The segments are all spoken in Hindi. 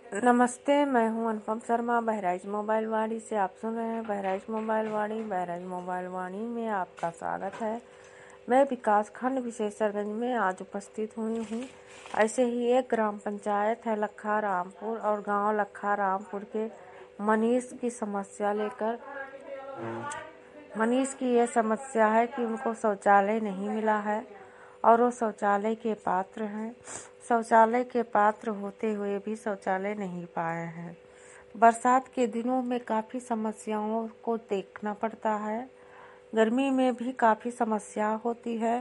नमस्ते, मैं हूं अनुपम शर्मा बहराइच मोबाइल वाणी से। आप सुन रहे हैं बहराइच मोबाइल वाणी। बहराइच मोबाइल वाणी में आपका स्वागत है। मैं विकास खंड विशेषरगंज में आज उपस्थित हुई हूं। ऐसे ही एक ग्राम पंचायत है लखा रामपुर और गांव लखा रामपुर के मनीष की समस्या लेकर। मनीष की ये समस्या है कि उनको शौचालय नहीं मिला है और वो शौचालय के पात्र हैं। शौचालय के पात्र होते हुए भी शौचालय नहीं पाए हैं। बरसात के दिनों में काफ़ी समस्याओं को देखना पड़ता है। गर्मी में भी काफ़ी समस्या होती है।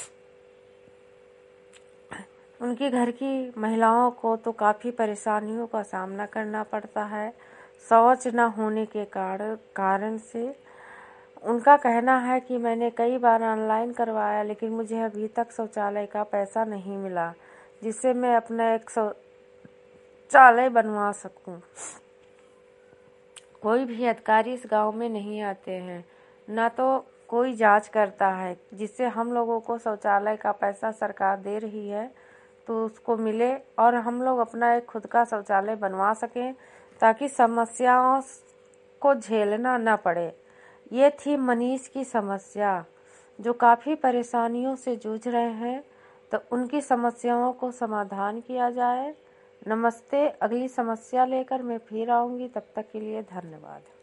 उनके घर की महिलाओं को तो काफ़ी परेशानियों का सामना करना पड़ता है शौच न होने के कारण से। उनका कहना है कि मैंने कई बार ऑनलाइन करवाया लेकिन मुझे अभी तक शौचालय का पैसा नहीं मिला जिससे मैं अपना एक शौचालय बनवा सकूं। कोई भी अधिकारी इस गांव में नहीं आते हैं, ना तो कोई जांच करता है जिससे हम लोगों को शौचालय का पैसा सरकार दे रही है तो उसको मिले और हम लोग अपना एक खुद का शौचालय बनवा सकें ताकि समस्याओं को झेलना न पड़े। ये थी मनीष की समस्या जो काफ़ी परेशानियों से जूझ रहे हैं, तो उनकी समस्याओं को समाधान किया जाए। नमस्ते, अगली समस्या लेकर मैं फिर आऊँगी, तब तक के लिए धन्यवाद।